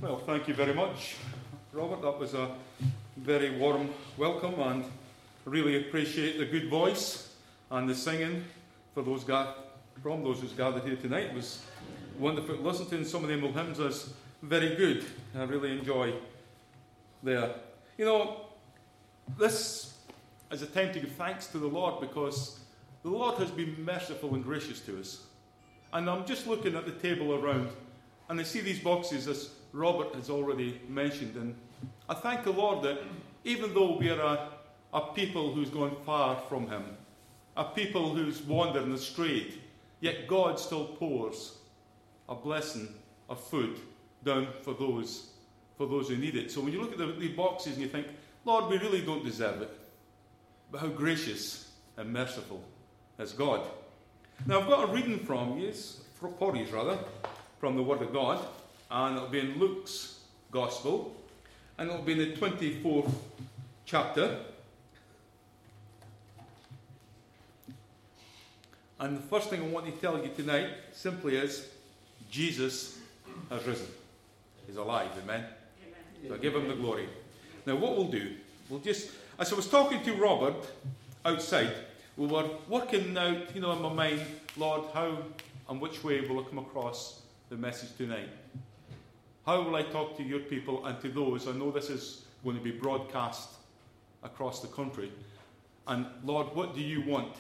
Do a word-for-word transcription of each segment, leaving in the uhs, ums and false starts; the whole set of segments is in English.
Well, thank you very much, Robert. That was a very warm welcome, and I really appreciate the good voice and the singing for those ga- from those who's gathered here tonight. It was wonderful to listen to, and some of them old hymns was very good. I really enjoy there. You know, this is a time to give thanks to the Lord, because the Lord has been merciful and gracious to us. And I'm just looking at the table around, and I see these boxes, as Robert has already mentioned, and I thank the Lord that even though we are a, a people who's gone far from Him, a people who's wandered and strayed, yet God still pours a blessing of food down for those for those who need it. So when you look at the, the boxes and you think, Lord, we really don't deserve it, but how gracious and merciful is God. Now I've got a reading from you, for you rather, from the Word of God, and it'll be in Luke's Gospel, and it'll be in the twenty-fourth chapter. And the first thing I want to tell you tonight simply is, Jesus has risen. He's alive, amen? Amen. So I give Him the glory. Now what we'll do, we'll just, as I was talking to Robert outside, we were working out, you know, in my mind, Lord, how and which way will I come across the message tonight? How will I talk to your people and to those? I know this is going to be broadcast across the country. And Lord, what do you want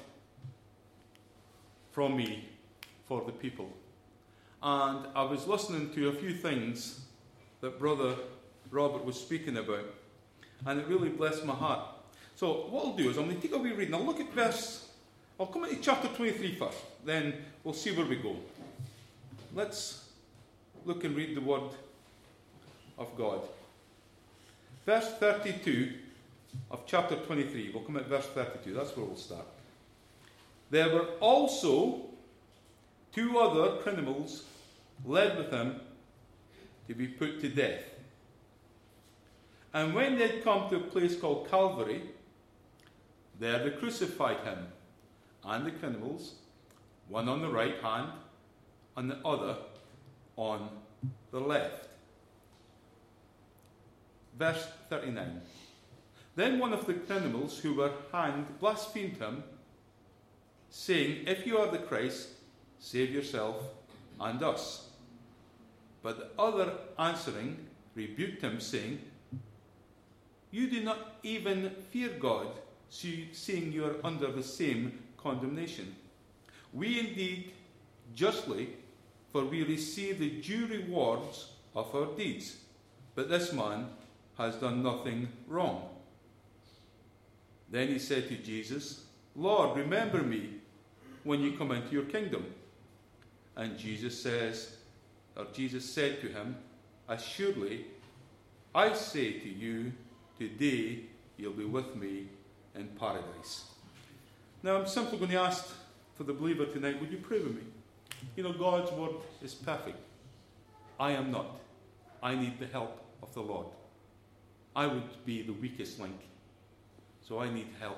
from me for the people? And I was listening to a few things that Brother Robert was speaking about, and it really blessed my heart. So what I'll do is I'm going to take a wee reading. I'll look at verse, I'll come into chapter twenty-three first, then we'll see where we go. Let's look and read the Word of God. Verse thirty-two of chapter twenty-three. We'll come at verse thirty-two. That's where we'll start. There were also two other criminals led with him to be put to death. And when they had come to a place called Calvary, there they crucified him and the criminals, one on the right hand and the other on the left. Verse thirty-nine. Then one of the criminals who were hanged blasphemed him, saying, "If you are the Christ, save yourself and us." But the other answering rebuked him, saying, "You do not even fear God, seeing you are under the same condemnation. We indeed justly, for we receive the due rewards of our deeds, but this man has done nothing wrong." Then he said to Jesus, "Lord, remember me when you come into your kingdom." And Jesus says, or Jesus said to him, "Assuredly, I say to you, today you'll be with me in paradise." Now I'm simply going to ask for the believer tonight, would you pray with me? You know, God's word is perfect. I am not. I need the help of the Lord. I would be the weakest link. So I need help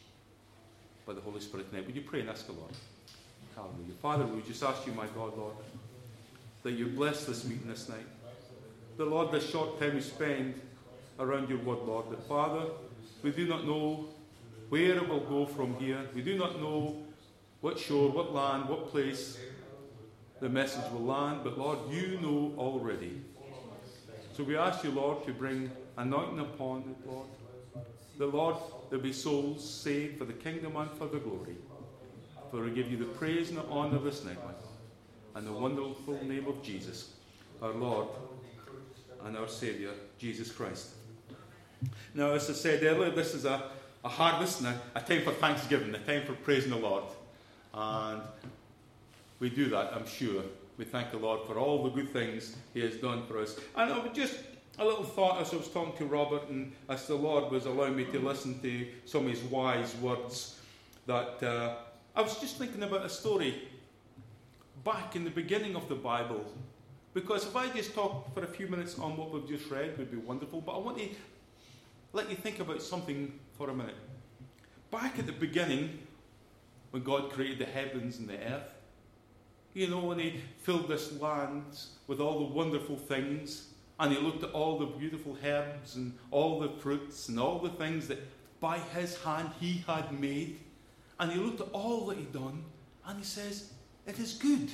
by the Holy Spirit tonight. Would you pray and ask the Lord? Hallelujah. Father, we just ask you, my God, Lord, that you bless this meeting this night. The Lord, this short time we spend around your word, Lord, that Father, we do not know where it will go from here. We do not know what shore, what land, what place the message will land, but Lord, you know already. So we ask you, Lord, to bring anointing upon it, Lord. The Lord, there be souls saved for the kingdom and for the glory. For we give you the praise and the honour this night, and the wonderful name of Jesus, our Lord and our Saviour, Jesus Christ. Now, as I said earlier, this is a, a harvest and a, a time for thanksgiving, a time for praising the Lord. And we do that, I'm sure. We thank the Lord for all the good things He has done for us. And I would just, a little thought as I was talking to Robert, and as the Lord was allowing me to listen to some of his wise words, that uh, I was just thinking about a story back in the beginning of the Bible. Because if I just talk for a few minutes on what we've just read, it would be wonderful. But I want to let you think about something for a minute. Back at the beginning, when God created the heavens and the earth, you know, when He filled this land with all the wonderful things And he looked at all the beautiful herbs and all the fruits and all the things that by his hand he had made. And he looked at all that he'd done, and he says, it is good.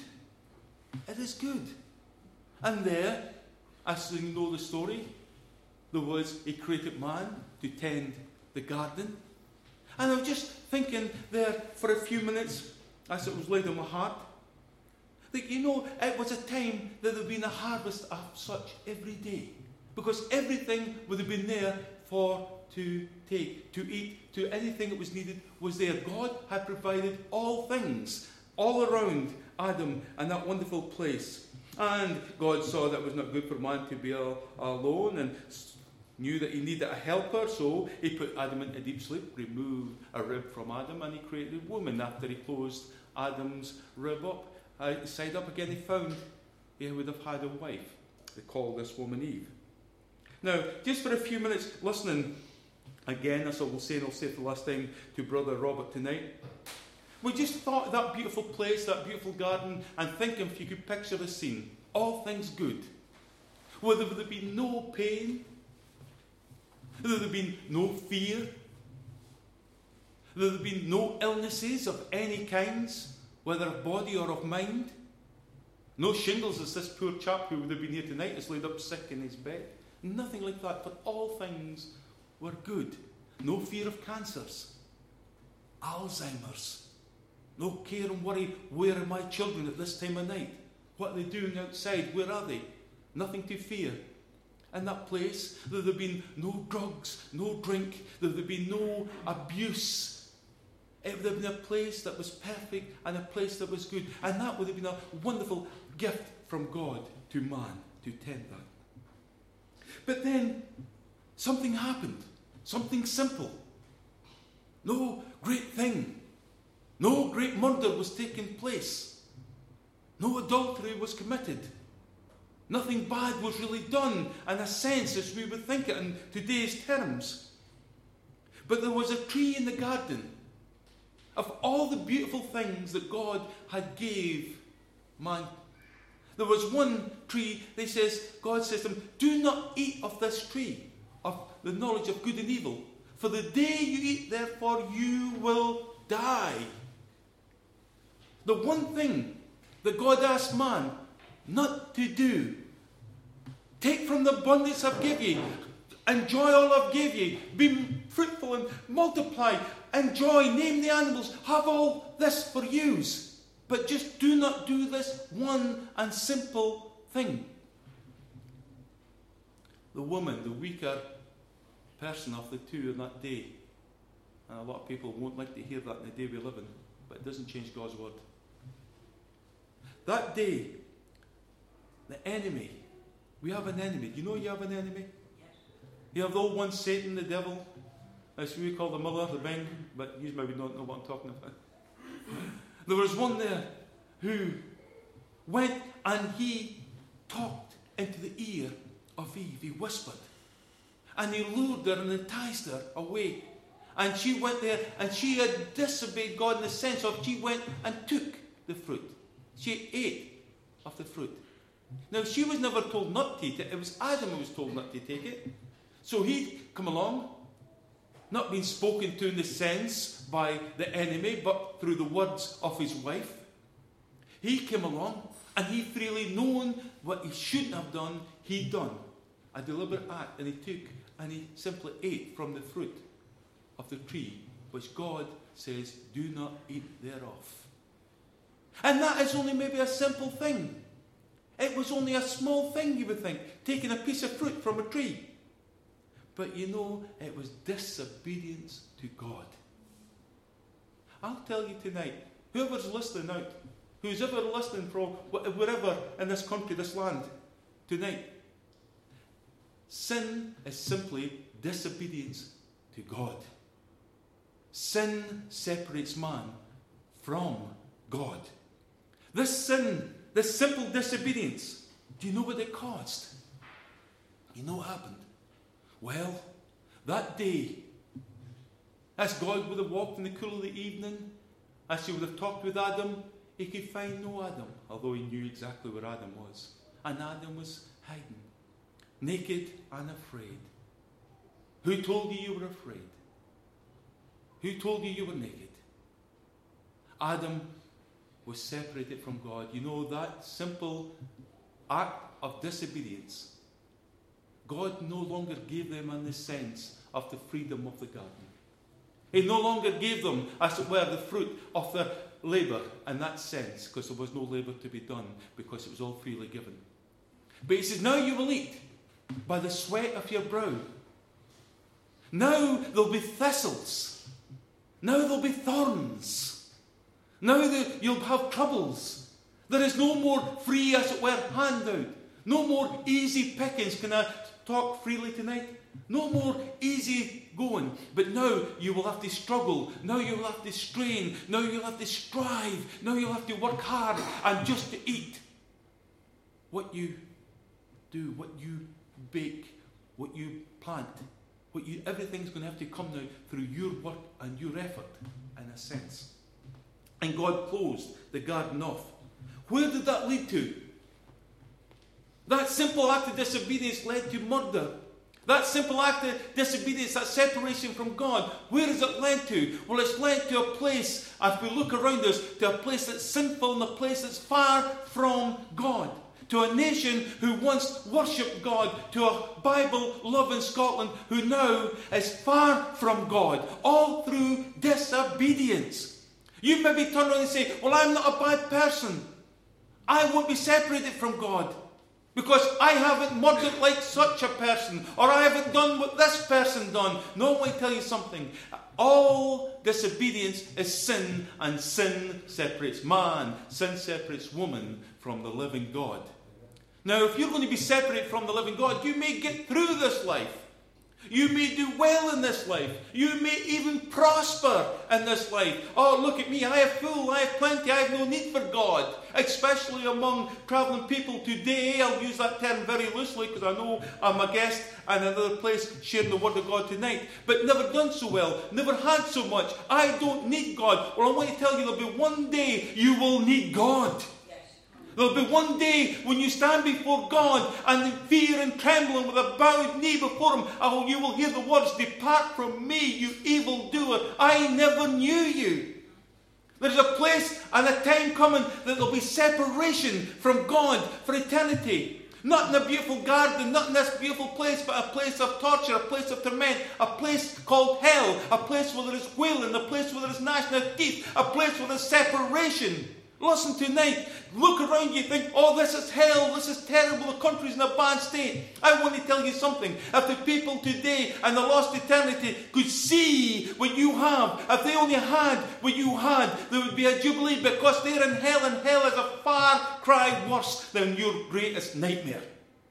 It is good. And there, as you know the story, there was a created man to tend the garden. And I was just thinking there for a few minutes, as it was laid on my heart, that, you know, it was a time that there had been a harvest of such every day. Because everything would have been there for to take, to eat, to anything that was needed was there. God had provided all things all around Adam and that wonderful place. And God saw that it was not good for man to be all, alone, and knew that he needed a helper, so he put Adam into deep sleep, removed a rib from Adam, and he created a woman after he closed Adam's rib up. Uh, side up again, he found he would have had a wife. They called this woman Eve. Now, just for a few minutes, listening again, as I will say, and I'll say it for the last time to Brother Robert tonight, we just thought of that beautiful place, that beautiful garden, and thinking if you could picture the scene, all things good, where there would have been no pain, there would have been no fear, there would have been no illnesses of any kinds, whether of body or of mind. No shingles, as this poor chap who would have been here tonight is laid up sick in his bed. Nothing like that, for all things were good. No fear of cancers, Alzheimer's, no care and worry, where are my children at this time of night? What are they doing outside? Where are they? Nothing to fear. In that place, there would have been no drugs, no drink, there would have been no abuse. It would have been a place that was perfect and a place that was good. And that would have been a wonderful gift from God to man to tend that. But then something happened. Something simple. No great thing. No great murder was taking place. No adultery was committed. Nothing bad was really done in a sense as we would think it in today's terms. But there was a tree in the garden of all the beautiful things that God had gave man. There was one tree, they says, God says to them, do not eat of this tree, of the knowledge of good and evil. For the day you eat, therefore, you will die. The one thing that God asked man not to do. Take from the abundance I've given you. Enjoy all I've given you. Be fruitful and multiply. Enjoy, name the animals. Have all this for use. But just do not do this one and simple thing. The woman, the weaker person of the two in that day. And a lot of people won't like to hear that in the day we live in. But it doesn't change God's word. That day, the enemy. We have an enemy. Do you know you have an enemy? Yes. You have the old one, Satan, the devil. As we call the mother, the bang. But you maybe don't know what I'm talking about. There was one there who went and he talked into the ear of Eve. He whispered. And he lured her and enticed her away. And she went there and she had disobeyed God in the sense of she went and took the fruit. She ate of the fruit. Now, she was never told not to eat it. It was Adam who was told not to take it. So he'd come along, not been spoken to in the sense by the enemy, but through the words of his wife. He came along, and he freely known what he shouldn't have done, he'd done. A deliberate act, and he took, and he simply ate from the fruit of the tree, which God says, do not eat thereof. And that is only maybe a simple thing. It was only a small thing, you would think, taking a piece of fruit from a tree. But you know, it was disobedience to God. I'll tell you tonight, whoever's listening out, who's ever listening from wherever in this country, this land, tonight, sin is simply disobedience to God. Sin separates man from God. This sin, this simple disobedience, do you know what it caused? You know what happened? Well, that day, as God would have walked in the cool of the evening, as he would have talked with Adam, he could find no Adam, although he knew exactly where Adam was. And Adam was hiding. naked and afraid. Who told you you were afraid? Who told you you were naked? Adam was separated from God. You know, that simple act of disobedience, God no longer gave them in the sense of the freedom of the garden. He no longer gave them, as it were, the fruit of their labour in that sense, because there was no labour to be done, because it was all freely given. But he says, now you will eat by the sweat of your brow. Now there'll be thistles. Now there'll be thorns. Now the, you'll have troubles. There is no more free, as it were, handout. No more easy pickings. Can I talk freely tonight? No more easy going. But now you will have to struggle. Now you will have to strain. Now you'll have to strive. Now you'll have to work hard and just to eat what you do, what you bake, what you plant. What you, everything's going to have to come now through your work and your effort, in a sense. And God closed the garden off. Where did that lead to? That simple act of disobedience led to murder. That simple act of disobedience, that separation from God, where has it led to? Well, it's led to a place, as we look around us, to a place that's sinful and a place that's far from God. To a nation who once worshipped God, to a Bible-loving Scotland who now is far from God, all through disobedience. You maybe turn around and say, well, I'm not a bad person. I won't be separated from God because I haven't murdered like such a person, or I haven't done what this person done. No, I want to tell you something. All disobedience is sin, and sin separates man, sin separates woman from the living God. Now, if you're going to be separated from the living God, you may get through this life. You may do well in this life. You may even prosper in this life. Oh, look at me. I have full, I have plenty. I have no need for God. Especially among travelling people today. I'll use that term very loosely because I know I'm a guest in another place sharing the Word of God tonight. But never done so well. Never had so much. I don't need God. Well, I want to tell you, there'll be one day you will need God. There'll be one day when you stand before God and in fear and trembling with a bowed knee before Him, oh, you will hear the words, depart from me, you evildoer. I never knew you. There's a place and a time coming that there'll be separation from God for eternity. Not in a beautiful garden, not in this beautiful place, but a place of torture, a place of torment, a place called hell, a place where there is wailing, a place where there is gnashing of teeth, a place where there is separation. Listen tonight, look around you, think, oh, this is hell, this is terrible, the country's in a bad state. I want to tell you something. If the people today and the lost eternity could see what you have, if they only had what you had, there would be a jubilee, because they're in hell, and hell is a far cry worse than your greatest nightmare.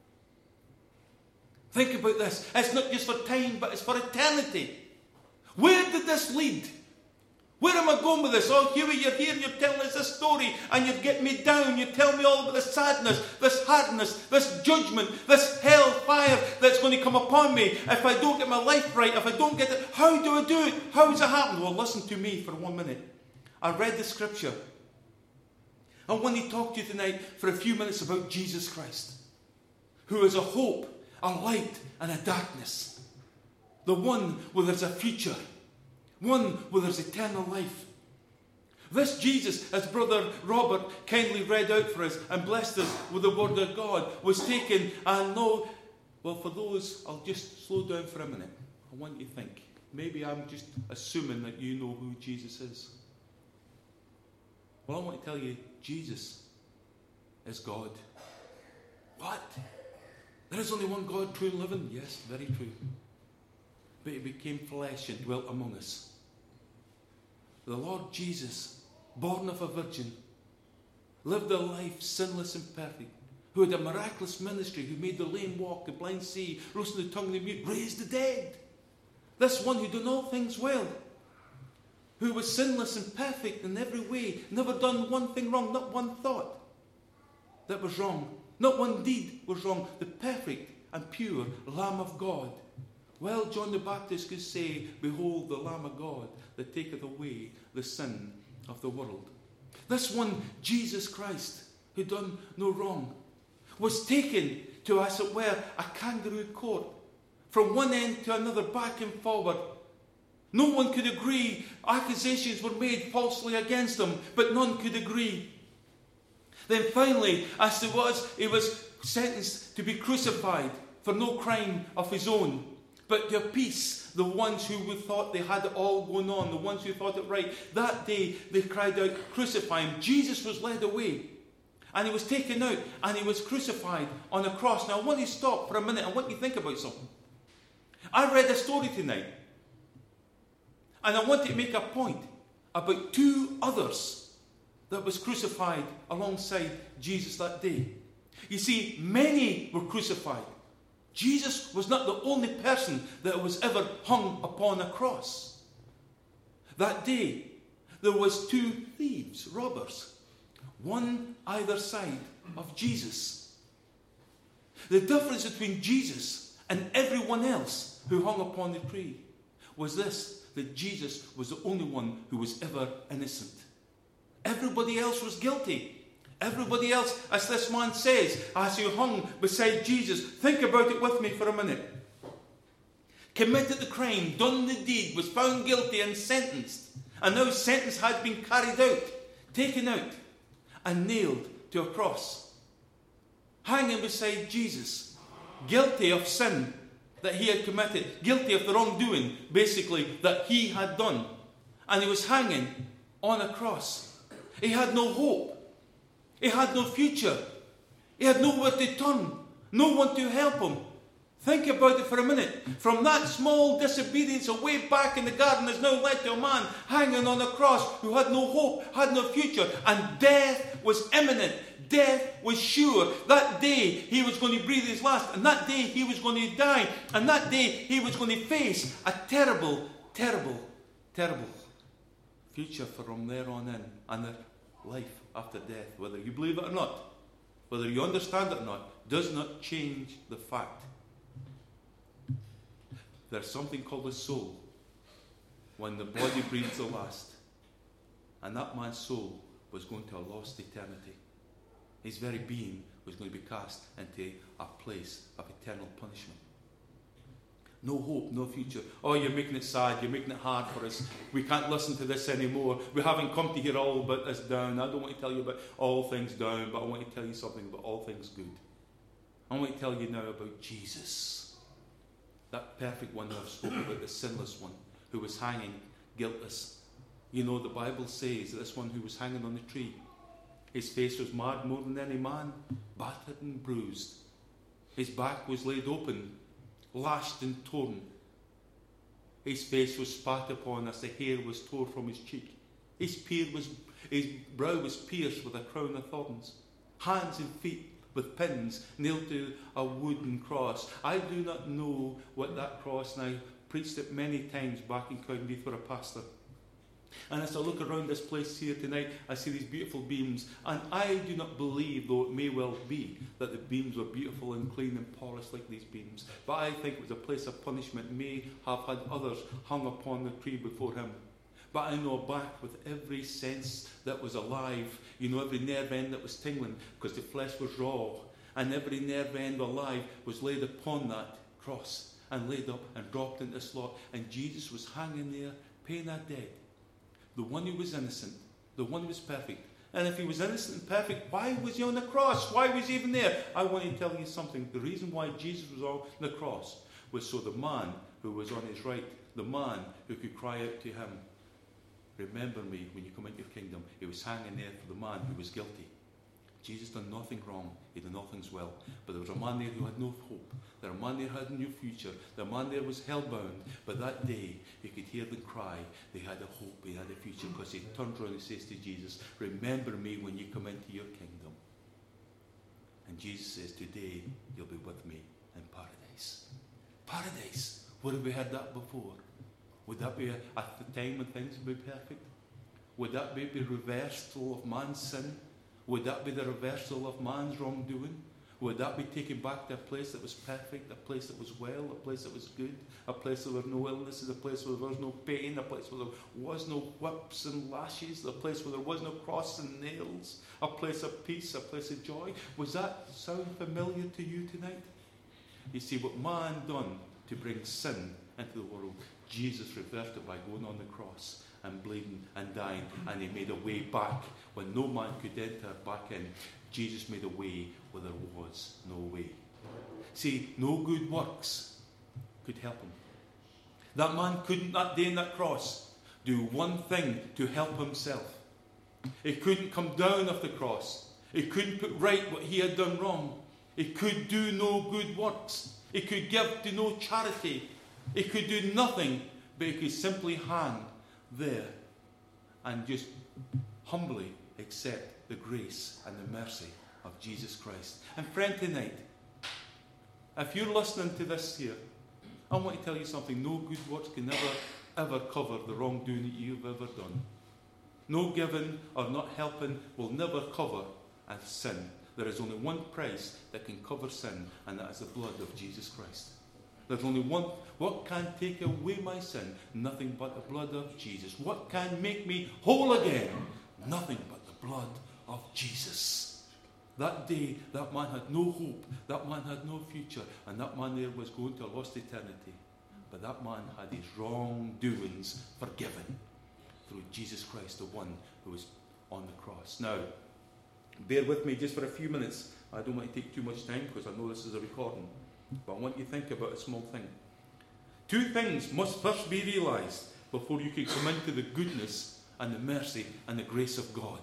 Think about this. It's not just for time, but it's for eternity. Where did this lead? Where am I going with this? Oh, Huey, you're here, you're telling us this story, and you're getting me down. You tell me all about the sadness, this hardness, this judgment, this hell fire that's going to come upon me if I don't get my life right, if I don't get it. How do I do it? How does it happen? Well, listen to me for one minute. I read the scripture. I want to talk to you tonight for a few minutes about Jesus Christ, who is a hope, a light, and a darkness. The one where there's a future. One where there's eternal life. This Jesus, as Brother Robert kindly read out for us and blessed us with the Word of God, was taken, and no, well, for those, I'll just slow down for a minute. I want you to think. Maybe I'm just assuming that you know who Jesus is. Well, I want to tell you, Jesus is God. What? There is only one God, true and living? Yes, very true. But He became flesh and dwelt among us. The Lord Jesus, born of a virgin, lived a life sinless and perfect, who had a miraculous ministry, who made the lame walk, the blind see, loosened the tongue of the mute, raised the dead. This one who done all things well, who was sinless and perfect in every way, never done one thing wrong, not one thought that was wrong, not one deed was wrong, the perfect and pure Lamb of God. Well, John the Baptist could say, behold the Lamb of God that taketh away the sin of the world. This one, Jesus Christ, who done no wrong, was taken to, as it were, a kangaroo court, from one end to another, back and forward. No one could agree. Accusations were made falsely against him, but none could agree. Then finally, as it was, he was sentenced to be crucified for no crime of his own, but to appease the ones who thought they had it all going on, the ones who thought it right. That day they cried out, "Crucify him." Jesus was led away, and he was taken out, and he was crucified on a cross. Now I want you to stop for a minute. I want you to think about something. I read a story tonight, and I want to make a point about two others that was crucified alongside Jesus that day. You see, many were crucified. Jesus was not the only person that was ever hung upon a cross. That day, there was two thieves, robbers, one either side of Jesus. The difference between Jesus and everyone else who hung upon the tree was this, that Jesus was the only one who was ever innocent. Everybody else was guilty. Everybody else, as this man says, as he hung beside Jesus, think about it with me for a minute, committed the crime, done the deed, was found guilty and sentenced. And now sentence had been carried out, taken out, and nailed to a cross. Hanging beside Jesus, guilty of sin that he had committed, guilty of the wrongdoing, basically, that he had done. And he was hanging on a cross. He had no hope. He had no future. He had nowhere to turn. No one to help him. Think about it for a minute. From that small disobedience away back in the garden has now led to a man hanging on a cross who had no hope, had no future, and death was imminent. Death was sure. That day he was going to breathe his last, and that day he was going to die, and that day he was going to face a terrible, terrible, terrible future from there on in, and their life after death, whether you believe it or not, whether you understand it or not, does not change the fact. There's something called a soul when the body breathes the last, and that man's soul was going to a lost eternity. His very being was going to be cast into a place of eternal punishment. No hope, no future. Oh, you're making it sad, you're making it hard for us. We can't listen to this anymore. We haven't come to hear all about this down. I don't want to tell you about all things down, but I want to tell you something about all things good. I want to tell you now about Jesus. That perfect one that I've spoken about, the sinless one, who was hanging guiltless. You know, the Bible says that this one who was hanging on the tree, his face was marred more than any man, battered and bruised. His back was laid open, lashed and torn. His face was spat upon as the hair was torn from his cheek. His, beard was, his brow was pierced with a crown of thorns. Hands and feet with pins nailed to a wooden cross. I do not know what that cross, and I preached it many times back in Cowdenbeath for a pastor. And as I look around this place here tonight, I see these beautiful beams, and I do not believe, though it may well be, that the beams were beautiful and clean and polished like these beams. But I think it was a place of punishment, may have had others hung upon the tree before him. But I know back with every sense that was alive, you know, every nerve end that was tingling, because the flesh was raw, and every nerve end alive was laid upon that cross, and laid up and dropped into the slot, and Jesus was hanging there, paying a debt. The one who was innocent, the one who was perfect. And if he was innocent and perfect, why was he on the cross? Why was he even there? I want to tell you something. The reason why Jesus was on the cross was so the man who was on his right, the man who could cry out to him, "Remember me when you come into your kingdom." He was hanging there for the man who was guilty. Jesus done nothing wrong. He did nothing well. But there was a man there who had no hope. There was a man there who had no future. The man there was hellbound. But that day, you could hear them cry. They had a hope. They had a future. Because he turned around and says to Jesus, "Remember me when you come into your kingdom." And Jesus says, "Today, you'll be with me in paradise." Paradise. Where have we had that before? Would that be at the time when things would be perfect? Would that be the reversal of man's sin? Would that be the reversal of man's wrongdoing? Would that be taken back to a place that was perfect, a place that was well, a place that was good, a place where there were no illnesses, a place where there was no pain, a place where there was no whips and lashes, a place where there was no cross and nails, a place of peace, a place of joy? Was that sound familiar to you tonight? You see, what man done to bring sin into the world, Jesus reversed it by going on the cross and bleeding and dying, and he made a way back when no man could enter back in. Jesus made a way where there was no way. See, no good works could help him. That man couldn't, that day on that cross, do one thing to help himself. He couldn't come down off the cross. He couldn't put right what he had done wrong. He could do no good works. He could give to no charity. He could do nothing, but he could simply hang there and just humbly accept the grace and the mercy of Jesus Christ. And friend, tonight, if you're listening to this here, I want to tell you something. No good works can never, ever cover the wrongdoing that you've ever done. No giving or not helping will never cover a sin. There is only one price that can cover sin, and that is the blood of Jesus Christ. There's only one. What can take away my sin? Nothing but the blood of Jesus. What can make me whole again? Nothing but the blood of Jesus. That day, that man had no hope. That man had no future. And that man there was going to a lost eternity. But that man had his wrongdoings forgiven through Jesus Christ, the one who was on the cross. Now, bear with me just for a few minutes. I don't want to take too much time because I know this is a recording. But I want you to think about a small thing. Two things must first be realized before you can come into the goodness and the mercy and the grace of God.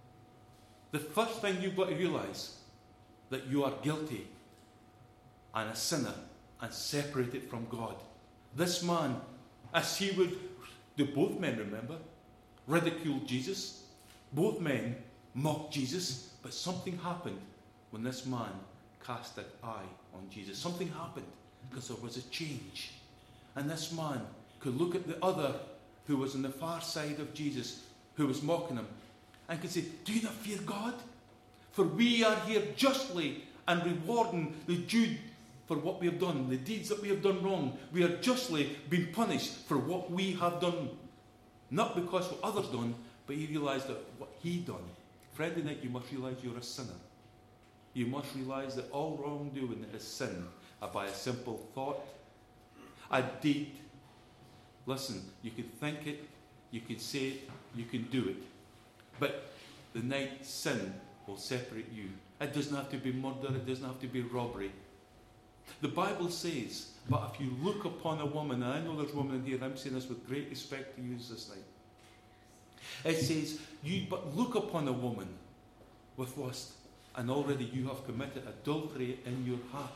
The first thing you've got to realize, that you are guilty and a sinner and separated from God. This man, as he would do, both men, remember, ridiculed Jesus. Both men mocked Jesus. But something happened when this man cast an eye on Jesus. Something happened because there was a change. And this man could look at the other who was on the far side of Jesus, who was mocking him, and could say, do you not fear God? For we are here justly and rewarding the due for what we have done, the deeds that we have done wrong. We are justly being punished for what we have done. Not because what others done, but he realised that what he done. Friend, tonight you must realise you're a sinner. You must realise that all wrongdoing is sin, by a simple thought, a deed. Listen, you can think it, you can say it, you can do it. But the night sin will separate you. It doesn't have to be murder, it doesn't have to be robbery. The Bible says, but if you look upon a woman, and I know there's women in here, I'm saying this with great respect to use this night. It says, you but look upon a woman with lust, and already you have committed adultery in your heart.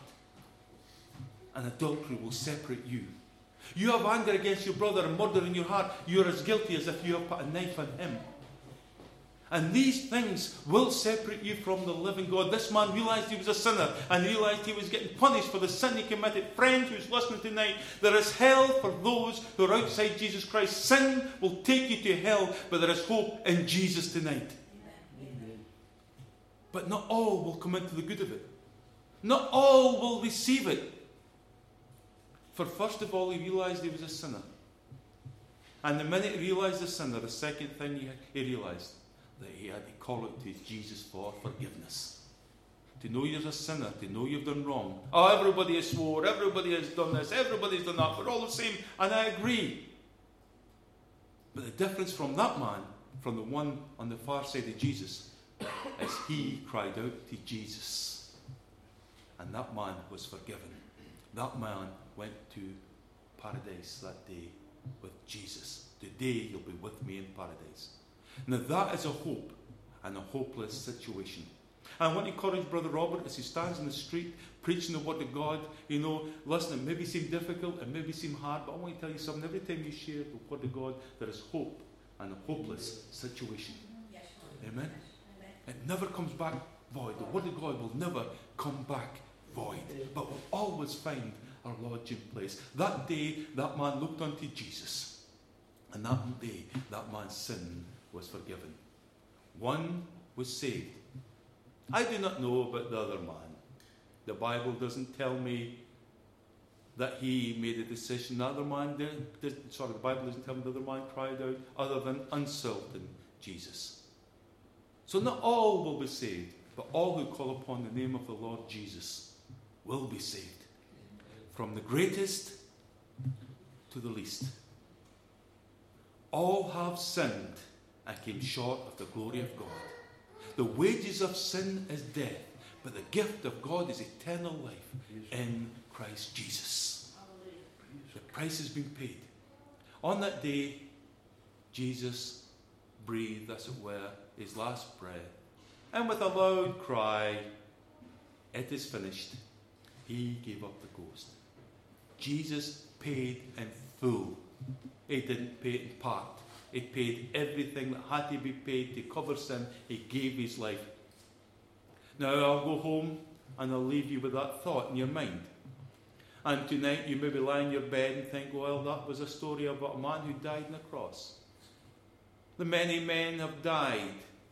And adultery will separate you. You have anger against your brother and murder in your heart. You're as guilty as if you have put a knife on him. And these things will separate you from the living God. This man realized he was a sinner and realized he was getting punished for the sin he committed. Friends who's listening tonight, there is hell for those who are outside Jesus Christ. Sin will take you to hell, but there is hope in Jesus tonight. Amen. But not all will come into the good of it. Not all will receive it. For first of all, he realized he was a sinner. And the minute he realized the sinner, the second thing he, he realized, that he had to call out to Jesus for forgiveness. To know you're a sinner, to know you've done wrong. Oh, everybody has swore, everybody has done this, everybody's done that, we're all the same, and I agree. But the difference from that man, from the one on the far side of Jesus, is he cried out to Jesus. And that man was forgiven. That man went to paradise that day with Jesus. Today you'll be with me in paradise. Now that is a hope and a hopeless situation. And I want to encourage Brother Robert as he stands in the street preaching the word of God. You know, listen, it maybe seem difficult, it maybe seem hard, but I want to tell you something. Every time you share the word of God, there is hope and a hopeless situation. Yes. Amen? Amen? It never comes back void. The word of God will never come back void, but will always find our Lord's in place. That day, that man looked unto Jesus, and that day, that man's sin was forgiven. One was saved. I do not know about the other man. The Bible doesn't tell me that he made a decision. The other man did, did, sorry, the Bible doesn't tell me the other man cried out, other than insulting Jesus. So not all will be saved, but all who call upon the name of the Lord Jesus will be saved. From the greatest to the least. All have sinned and came short of the glory of God. The wages of sin is death, but the gift of God is eternal life in Christ Jesus. The price has been paid. On that day, Jesus breathed, as it were, his last breath, and with a loud cry, "It is finished," he gave up the ghost. Jesus paid in full. He didn't pay in part. He paid everything that had to be paid to cover sin. He gave his life. Now I'll go home and I'll leave you with that thought in your mind. And tonight you may be lying in your bed and think, well, that was a story about a man who died on a cross. The many men have died.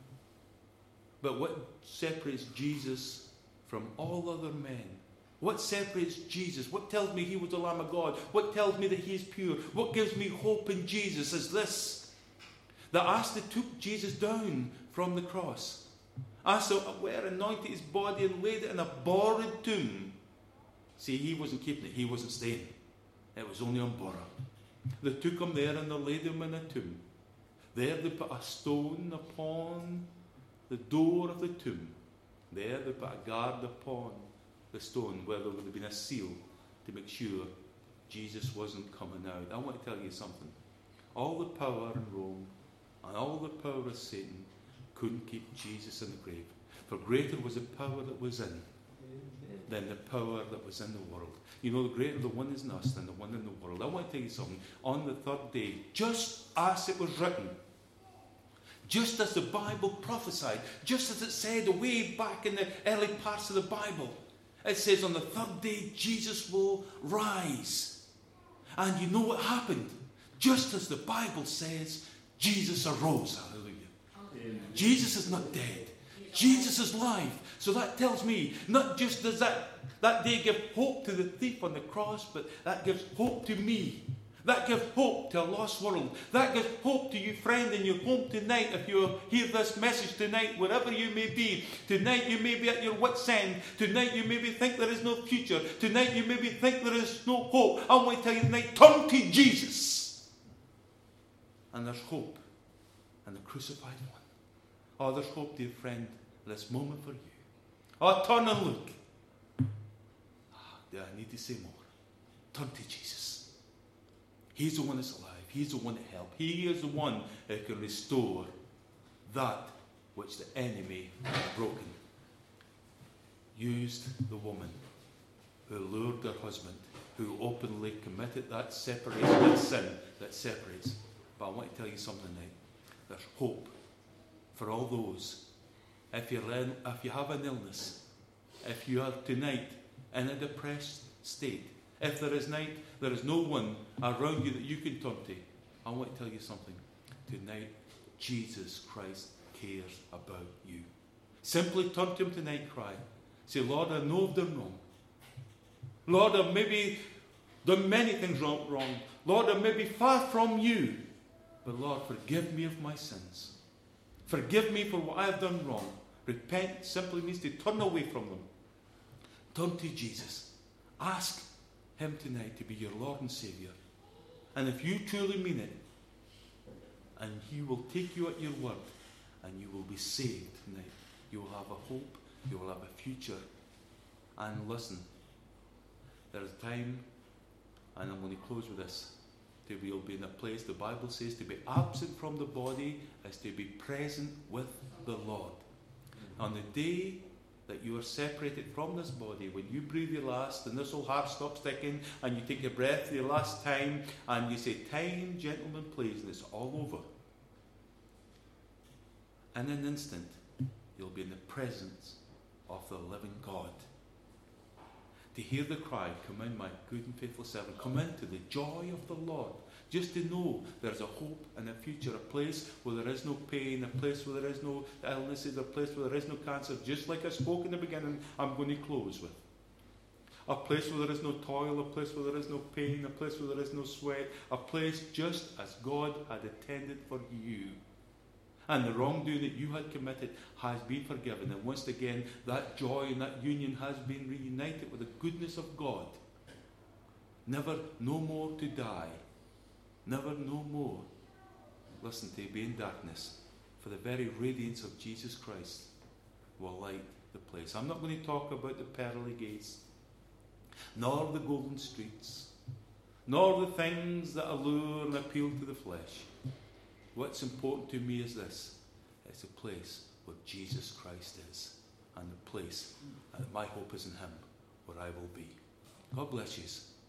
But what separates Jesus from all other men? What separates Jesus? What tells me he was the Lamb of God? What tells me that he is pure? What gives me hope in Jesus is this: that as they took Jesus down from the cross, as they were anointed his body and laid it in a borrowed tomb. See, he wasn't keeping it. He wasn't staying. It was only on borrow. They took him there and they laid him in a tomb. There they put a stone upon the door of the tomb. There they put a guard upon the stone where there would have been a seal to make sure Jesus wasn't coming out. I want to tell you something. All the power in Rome and all the power of Satan couldn't keep Jesus in the grave. For greater was the power that was in than the power that was in the world. You know, the greater the one is in us than the one in the world. I want to tell you something. On the third day, just as it was written, just as the Bible prophesied, just as it said way back in the early parts of the Bible, it says on the third day Jesus will rise. And you know what happened? Just as the Bible says, Jesus arose. Hallelujah. Amen. Jesus is not dead. Jesus is alive. So that tells me, not just does that, that day give hope to the thief on the cross, but that gives hope to me. That gives hope to a lost world. That gives hope to you, friend, in your home tonight. If you hear this message tonight, wherever you may be, tonight you may be at your wit's end. Tonight you maybe think there is no future. Tonight you maybe think there is no hope. I want to tell you tonight, turn to Jesus. And there's hope in the crucified one. Oh, there's hope, dear friend, this moment for you. Oh, turn and look. Ah, do I need to say more? Turn to Jesus. He's the one that's alive. He's the one that helps. He is the one that can restore that which the enemy has broken. Used the woman who lured her husband, who openly committed that separation, that sin that separates. But I want to tell you something tonight. There's hope for all those. If you're in, if you have an illness, if you are tonight in a depressed state, if there is night, there is no one around you that you can turn to, I want to tell you something. Tonight, Jesus Christ cares about you. Simply turn to him tonight, cry. Say, Lord, I know I've done wrong. Lord, I've maybe done many things wrong. wrong. Lord, I may be far from you. But Lord, forgive me of my sins. Forgive me for what I have done wrong. Repent simply means to turn away from them. Turn to Jesus. Ask him tonight to be your Lord and Saviour. And if you truly mean it, and he will take you at your word, and you will be saved tonight. You will have a hope. You will have a future. And listen, there is time, and I'm going to close with this. To be, will be in a place, the Bible says, to be absent from the body is to be present with the Lord. On the day that you are separated from this body, when you breathe your last, and this whole heart stops ticking, and you take your breath for your last time, and you say, time, gentlemen, please, and it's all over. In an instant, you'll be in the presence of the living God. To hear the cry, come in, my good and faithful servant, come into the joy of the Lord. Just to know there's a hope and a future, a place where there is no pain, a place where there is no illnesses, a place where there is no cancer. Just like I spoke in the beginning, I'm going to close with. A place where there is no toil, a place where there is no pain, a place where there is no sweat, a place just as God had intended for you. And the wrongdoing that you had committed has been forgiven. And once again, that joy and that union has been reunited with the goodness of God. Never, no more to die. Never, no more. Listen, to be in darkness. For the very radiance of Jesus Christ will light the place. I'm not going to talk about the pearly gates, nor the golden streets, nor the things that allure and appeal to the flesh. What's important to me is this. It's a place where Jesus Christ is, and the place that my hope is in him, where I will be. God bless you.